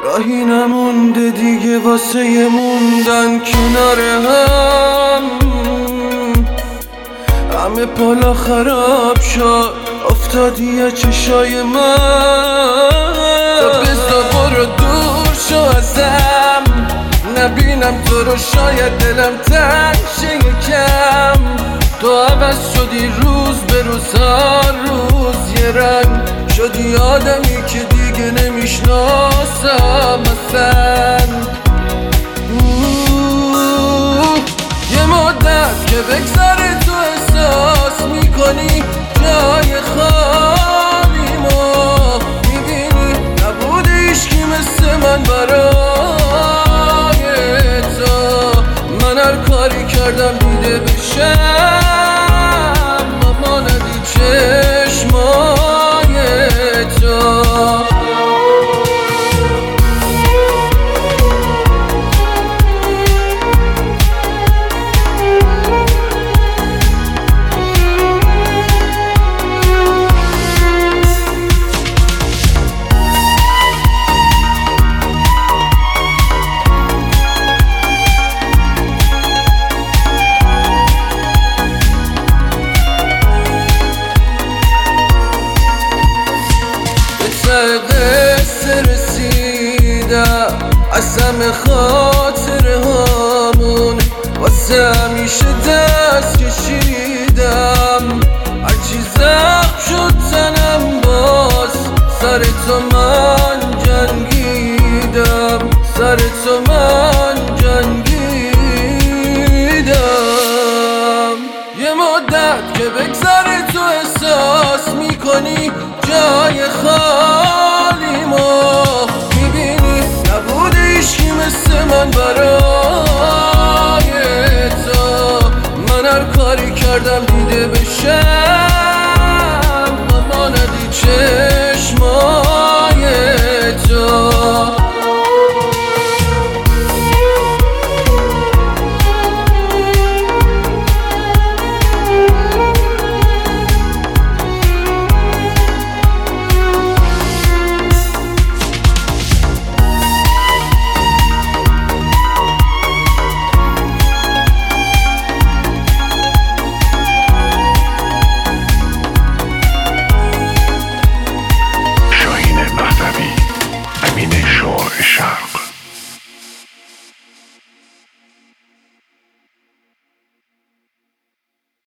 راهی نمونده دیگه واسه موندن کنار هم. همه پالا خراب شد افتادی چشای من. تا بزا برو دور شو ازم، نبینم تو رو شاید دلم تنگ شه یکم. تو عوض شدی روز به روز، هر روز یه رنگ شدی، آدمی که دیگه نمیشناسم اصلا. یه مدت که بگذره تو احساس میکنی جای خالیمو، میبینی نبوده هیچکی مثل من برای تو. من هر کاری کردم دیده بشم اما ندی چشمای تو. قصه رسیدم از همه خاطره هامون، واسه همیشه دست کشیدم. هرچی زخم شد تنم باز سر تو من جنگیدم، سر تو من جنگیدم. یه مدت که بگذره تو احساس میکنی جای خالیمو، میبینی نبوده هیچکی مثل من برای تو. من هر کاری کردم دیده بشم اما ندی چه